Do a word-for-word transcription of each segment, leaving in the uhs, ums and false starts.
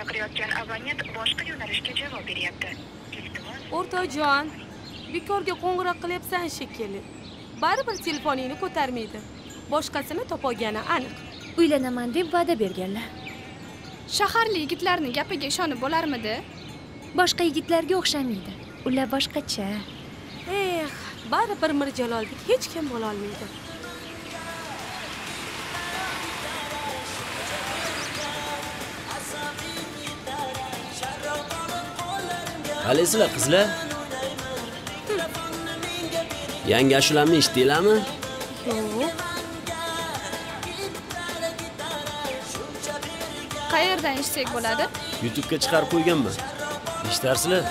chaqirayotgan abonent boshqa yo'nalishga javob beryapti. Iltimos. O'rtoqjon, bekorga qo'ng'iroq qilyapsan shekilli. Baribir telefoningni ko'tarmaydi. Boshqasini topolgani aniq. Uylanaman deb va'da berganlar. Shaharli yigitlarning gapiga ishonib bo'larmidi? Boshqa yigitlarga o'xshamaydi. Ular boshqacha. Eh, baribir Mirjaloldek hech kim bo'la olmaydi. Qalaysizlar qizlar? Yangi ashulamni eshitdinglarmi? Yo'q. Qayerdan eshitsak bo'ladi? YouTube'ga chiqarib qo'yganman. Eshitarsizlar?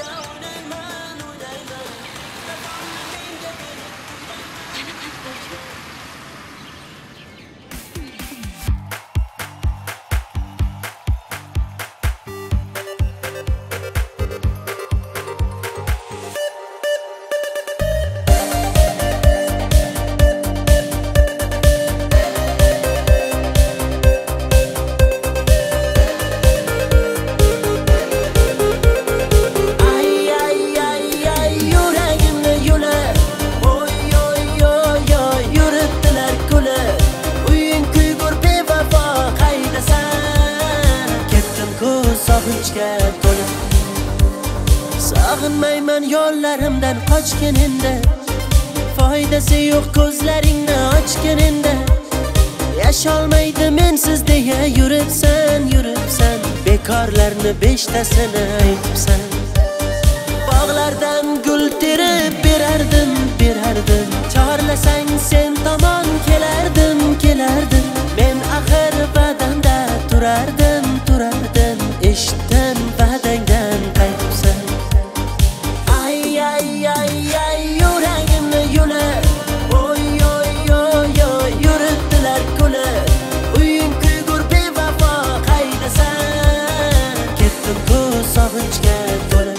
Sog'inmayman yo'llarimdan qochganingda, foydasi yo'q ko'zlaringni ochganingda. Yasholmaydi mensiz deya yuribsan, yuribsan. Bekorlarni beshtasini aytibsan. Bog'lardan gul terib berardim, berardim. Chorlasang sen tomon kelardim, kelardim. Men axir va'damda turardim, turardim. Eshitdim va'dangdan qaytibsan. Ay ay ay ay yuragimni yulib, oy oy oy oy yuritdilar kulib. Uying kuygur bevafo qaydasan? Ketdim ku sog'inchga to'lib.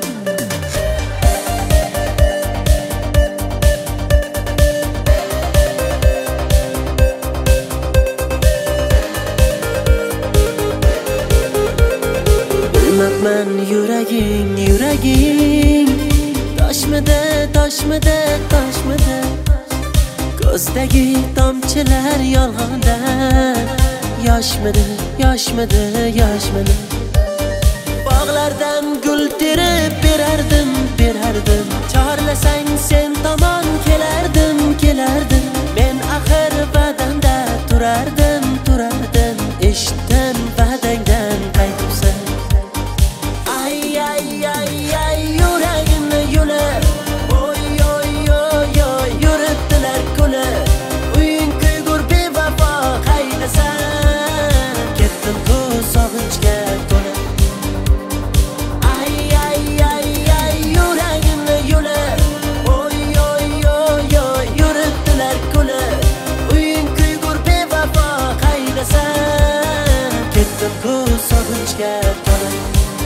Bilmabman yuraging, yuraging toshmidi, toshmidi, toshmidi. Ko'zdagi tomchilar yolg'ondan yoshmidi, yoshmidi, yoshmidi. Bog'lardan gul terib berardim, berardim. Chorlasang sen tomon kelardim, kelardim. Men axir va'damda turardim, turardim. Eshitdim va'dangdan qaytibsan. Ay ay ay ay yuragimni yulib, oy oy oy oy yuritdilar kulib. Uying kuygur bevafo qaydasan? Ketdim ku sog'inchga to'lib. Ay ay ay ay yuragimni yulib, oy oy oy oy yuritdilar kulib. Uying kuygur bevafo qaydasan? Ketdim ku sog'inchga to'lib.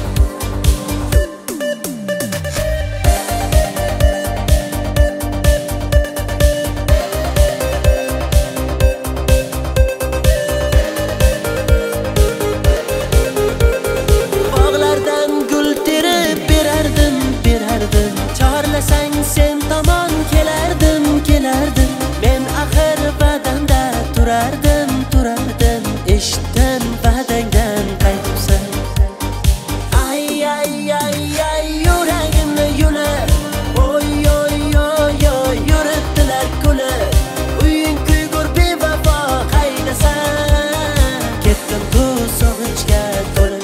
Bog'lardan gul terib berardim, berardim. Chorlasang sen tomon kelardim, kelardim. Men axir va'damda turardim, turardim. Eshitdim va'dangdan qaytibsan. Ay ay ay ay yuragimni yulib, oy oy oy oy yuritdilar kulib. Uying kuygur bevafo qaydasan? Ketdim ku sog'inchga to'lib.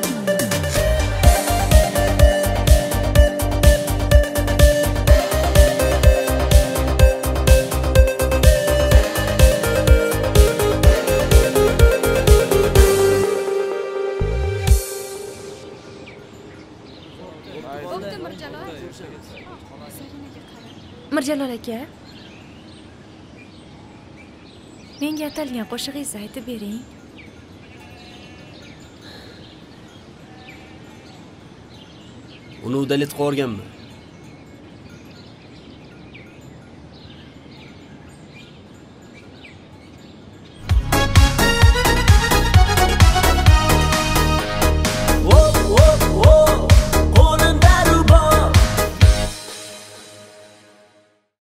Bo'pti Mirjalol. Mirjalol aka, menga atalgan qo'shig'ingizni aytib bering. Uni udaletib qo'yganman.